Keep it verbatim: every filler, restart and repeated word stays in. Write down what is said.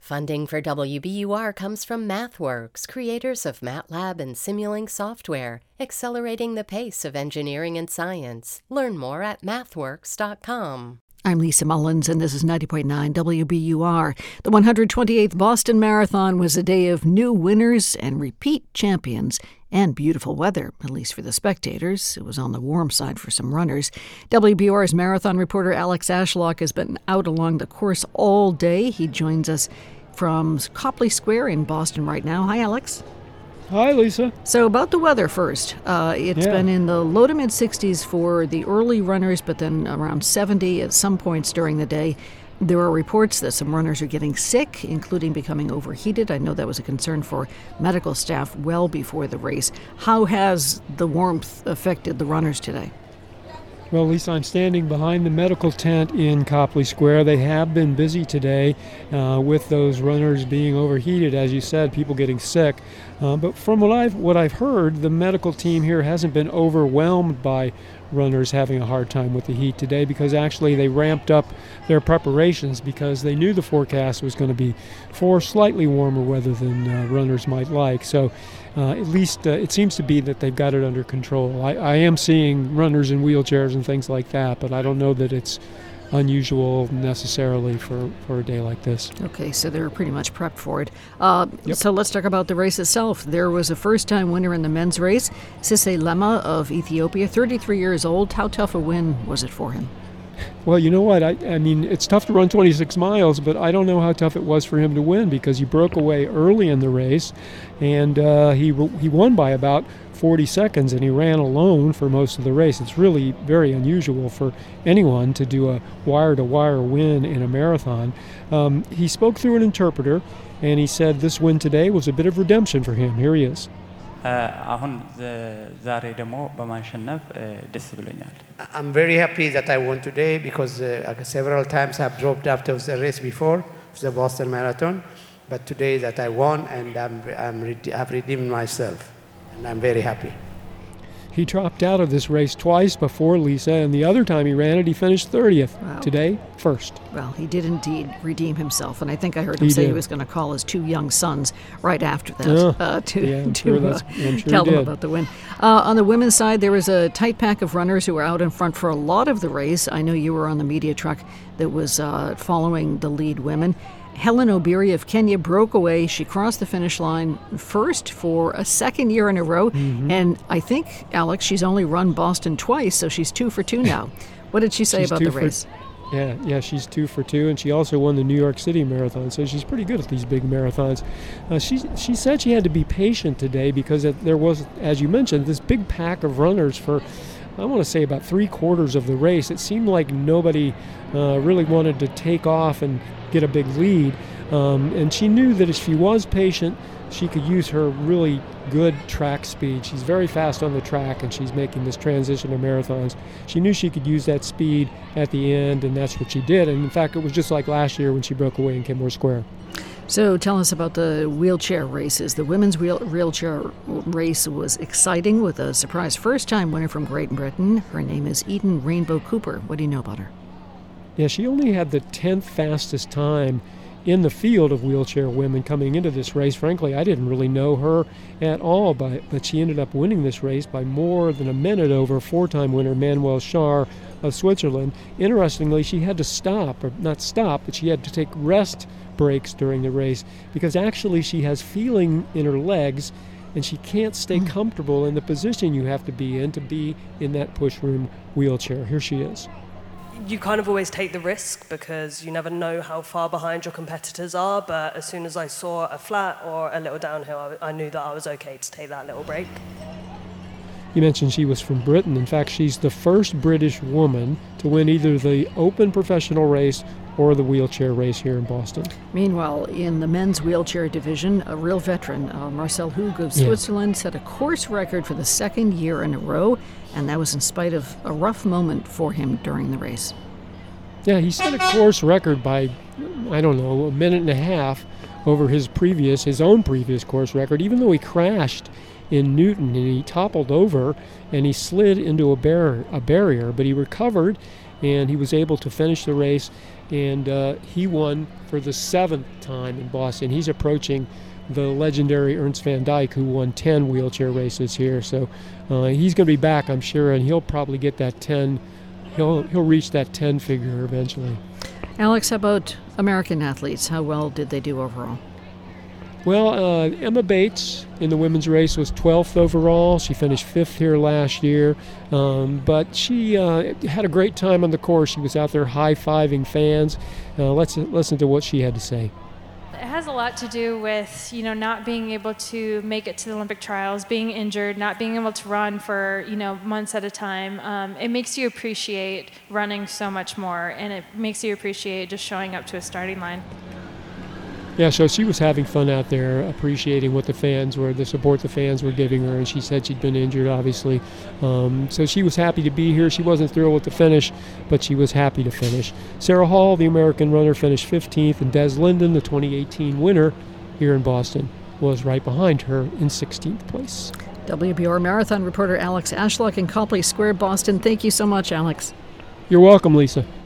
Funding for W B U R comes from MathWorks, creators of MATLAB and Simulink software, accelerating the pace of engineering and science. Learn more at mathworks dot com. I'm Lisa Mullins, and this is ninety point nine W B U R. The one hundred twenty-eighth Boston Marathon was a day of new winners and repeat champions and beautiful weather, at least for the spectators. It was on the warm side for some runners. W B U R's marathon reporter Alex Ashlock has been out along the course all day. He joins us from Copley Square in Boston right now. Hi, Alex. Hi, Lisa. So about the weather first. Uh, it's yeah. been in the low to mid sixties for the early runners, but then around seventy at some points during the day. There are reports that some runners are getting sick, including becoming overheated. I know that was a concern for medical staff well before the race. How has the warmth affected the runners today? Well, Lisa, I'm standing behind the medical tent in Copley Square. They have been busy today uh, with those runners being overheated, as you said, people getting sick. Uh, but from what I've what I've heard, the medical team here hasn't been overwhelmed by runners having a hard time with the heat today, because actually they ramped up their preparations because they knew the forecast was going to be for slightly warmer weather than uh, runners might like. So uh, at least uh, it seems to be that they've got it under control. I, I am seeing runners in wheelchairs and things like that, but I don't know that it's unusual necessarily for, for a day like this. Okay, so they're pretty much prepped for it. Uh, yep. So let's talk about the race itself. There was a first-time winner in the men's race, Sise Lema of Ethiopia, thirty-three years old. How tough a win was it for him? Well, you know what? I, I mean, it's tough to run twenty-six miles, but I don't know how tough it was for him to win, because he broke away early in the race, and uh, he he won by about forty seconds, and he ran alone for most of the race. It's really very unusual for anyone to do a wire-to-wire win in a marathon. Um, he spoke through an interpreter, and he said this win today was a bit of redemption for him. Here he is. አሁን ዛሬ ደግሞ በማሸነፍ ደስ ብሎኛል። I'm very happy that I won today, because uh, several times I've dropped after the race before, the Boston Marathon, but today that I won, and I'm, I'm I've redeemed myself, and I'm very happy. He dropped out of this race twice before, Lisa, and the other time he ran it, he finished thirtieth. Wow. Today, first. Well, he did indeed redeem himself, and I think I heard him he say did. he was going to call his two young sons right after that Oh, uh, to, yeah, I'm to sure uh, that's, I'm sure tell he them did. about the win. Uh, on the women's side, there was a tight pack of runners who were out in front for a lot of the race. I know you were on the media truck that was uh, following the lead women. Helen Obiri of Kenya broke away. She crossed the finish line first for a second year in a row. Mm-hmm. And I think, Alex, she's only run Boston twice, so she's two for two now. What did she say She's about two the for- race? Yeah, yeah, she's two for two, and she also won the New York City Marathon, so she's pretty good at these big marathons. Uh, she she said she had to be patient today, because it, there was, as you mentioned, this big pack of runners for, I want to say, about three quarters of the race. It seemed like nobody uh, really wanted to take off and get a big lead, um, and she knew that if she was patient, she could use her really good track speed. She's very fast on the track, and she's making this transition to marathons. She knew she could use that speed at the end, and that's what she did. And in fact, it was just like last year when she broke away in Kenmore Square. So tell us about the wheelchair races. The women's wheel, wheelchair race was exciting, with a surprise first-time winner from Great Britain. Her name is Eden Rainbow Cooper. What do you know about her? Yeah, she only had the tenth fastest time in the field of wheelchair women coming into this race. Frankly, I didn't really know her at all, but, but she ended up winning this race by more than a minute over four-time winner Manuel Schar of Switzerland. Interestingly, she had to stop, or not stop, but she had to take rest breaks during the race, because actually she has feeling in her legs, and she can't stay mm. comfortable in the position you have to be in to be in that push-room wheelchair. Here she is. You kind of always take the risk, because you never know how far behind your competitors are, but as soon as I saw a flat or a little downhill, I, I knew that I was okay to take that little break. You mentioned she was from Britain. In fact, she's the first British woman to win either the open professional race or the wheelchair race here in Boston. Meanwhile, in the men's wheelchair division, a real veteran, uh, Marcel Hug of Switzerland, yeah. set a course record for the second year in a row, and that was in spite of a rough moment for him during the race. Yeah, he set a course record by, I don't know, a minute and a half over his previous, his own previous course record, even though he crashed in Newton and he toppled over and he slid into a, bar- a barrier, but he recovered and he was able to finish the race and uh, he won for the seventh time in Boston. He's approaching the legendary Ernst van Dijk, who won ten wheelchair races here. So uh, he's going to be back, I'm sure, and he'll probably get that ten. He'll he'll reach that ten figure eventually. Alex, how about American athletes? How well did they do overall? Well, uh, Emma Bates in the women's race was twelfth overall. She finished fifth here last year, um, but she uh, had a great time on the course. She was out there high-fiving fans. Uh, let's listen to what she had to say. It has a lot to do with, you know, not being able to make it to the Olympic trials, being injured, not being able to run for, you know, months at a time. Um, it makes you appreciate running so much more, and it makes you appreciate just showing up to a starting line. Yeah, so she was having fun out there, appreciating what the fans were, the support the fans were giving her, and she said she'd been injured, obviously. Um, so she was happy to be here. She wasn't thrilled with the finish, but she was happy to finish. Sarah Hall, the American runner, finished fifteenth, and Des Linden, the twenty eighteen winner here in Boston, was right behind her in sixteenth place. W B U R Marathon reporter Alex Ashlock in Copley Square, Boston. Thank you so much, Alex. You're welcome, Lisa.